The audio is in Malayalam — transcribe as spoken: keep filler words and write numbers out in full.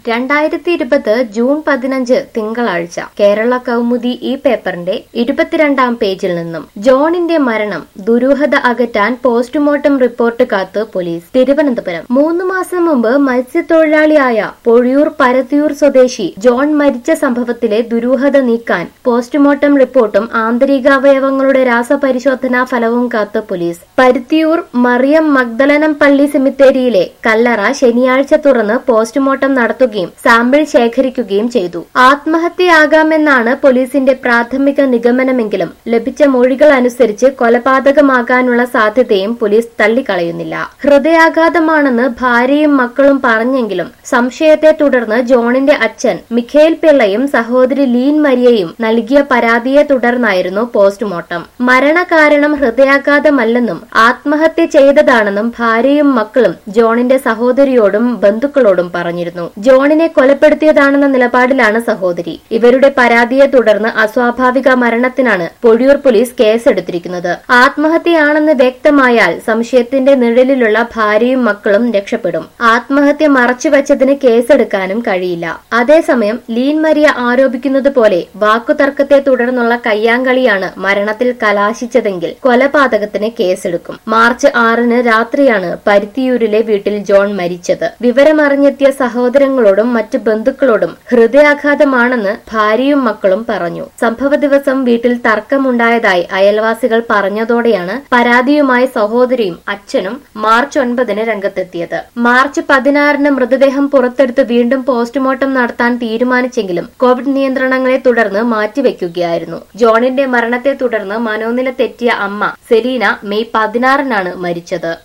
രണ്ടായിരത്തി ഇരുപത് ജൂൺ പതിനഞ്ച് തിങ്കളാഴ്ച കേരള കൗമുദി ഈ പേപ്പറിന്റെ ഇരുപത്തിരണ്ടാം പേജിൽ നിന്നും ജോണിന്റെ മരണം ദുരൂഹത അകറ്റാൻ പോസ്റ്റ്മോർട്ടം റിപ്പോർട്ട് കാത്ത് പോലീസ്. തിരുവനന്തപുരം. മൂന്ന് മാസം മുമ്പ് മത്സ്യത്തൊഴിലാളിയായ പൊഴിയൂർ പരത്തിയൂർ സ്വദേശി ജോൺ മരിച്ച സംഭവത്തിലെ ദുരൂഹത നീക്കാൻ പോസ്റ്റ്മോർട്ടം റിപ്പോർട്ടും ആന്തരികാവയവങ്ങളുടെ രാസപരിശോധനാ ഫലവും കാത്ത് പോലീസ്. പരുത്തിയൂർ മറിയം മഗ്ദലനം പള്ളി സെമിത്തേരിയിലെ കല്ലറ ശനിയാഴ്ച തുറന്ന് പോസ്റ്റ്മോർട്ടം നടത്തുകയും സാമ്പിൾ ശേഖരിക്കുകയും ചെയ്തു. ആത്മഹത്യയാകാമെന്നാണ് പോലീസിന്റെ പ്രാഥമിക നിഗമനമെങ്കിലും ലഭിച്ച മൊഴികൾ അനുസരിച്ച് കൊലപാതകമാകാനുള്ള സാധ്യതയും പോലീസ് തള്ളിക്കളയുന്നില്ല. ഹൃദയാഘാതമാണെന്ന് ഭാര്യയും മക്കളും പറഞ്ഞെങ്കിലും സംശയത്തെ തുടർന്ന് ജോണിന്റെ അച്ഛൻ മിഖേൽ പിള്ളയും സഹോദരി ലീൻ മരിയയും നൽകിയ പരാതിയെ തുടർന്നായിരുന്നു പോസ്റ്റ്മോർട്ടം. മരണകാരണം ഹൃദയാഘാതമല്ലെന്നും ആത്മഹത്യ ചെയ്തതാണെന്നും ഭാര്യയും മക്കളും ജോണിന്റെ സഹോദരിയോടും ബന്ധുക്കളോടും പറഞ്ഞിരുന്നു. ജോണിനെ കൊലപ്പെടുത്തിയതാണെന്ന നിലപാടിലാണ് സഹോദരി. ഇവരുടെ പരാതിയെ തുടർന്ന് അസ്വാഭാവിക മരണത്തിനാണ് പൊഴിയൂർ പോലീസ് കേസെടുത്തിരിക്കുന്നത്. ആത്മഹത്യയാണെന്ന് വ്യക്തമായാൽ സംശയത്തിന്റെ നിഴലിലുള്ള ഭാര്യയും മക്കളും രക്ഷപ്പെടും. ആത്മഹത്യ മറച്ചുവെച്ചതിന് കേസെടുക്കാനും കഴിയില്ല. അതേസമയം ലീൻ മരിയ ആരോപിക്കുന്നത് പോലെ വാക്കുതർക്കത്തെ തുടർന്നുള്ള കയ്യാങ്കളിയാണ് മരണത്തിൽ കലാശിച്ചതെങ്കിൽ കൊലപാതകത്തിന് കേസെടുക്കും. മാർച്ച് ആറിന് രാത്രിയാണ് പരുത്തിയൂരിലെ വീട്ടിൽ ജോൺ മരിച്ചത്. വിവരമറിഞ്ഞെത്തിയ സഹോദരങ്ങളോടും മറ്റു ബന്ധുക്കളോടും ഹൃദയാഘാതമാണെന്ന് ഭാര്യയും മക്കളും പറഞ്ഞു. സംഭവ ദിവസം വീട്ടിൽ തർക്കമുണ്ടായതായി അയൽവാസികൾ പറഞ്ഞതോടെയാണ് പരാതിയുമായി സഹോദരിയും അച്ഛനും മാർച്ച് ഒൻപതിന് രംഗത്തെത്തിയത്. മാർച്ച് പതിനാറിന് മൃതദേഹം പുറത്തെടുത്ത് വീണ്ടും പോസ്റ്റ്മോർട്ടം നടത്താൻ തീരുമാനിച്ചെങ്കിലും കോവിഡ് നിയന്ത്രണങ്ങളെ തുടർന്ന് മാറ്റിവെക്കുകയായിരുന്നു. ജോണിന്റെ മരണത്തെ തുടർന്ന് മനോനില തെറ്റിയ അമ്മ സെലീന മെയ് പതിനാറിനാണ് മരിച്ചത്.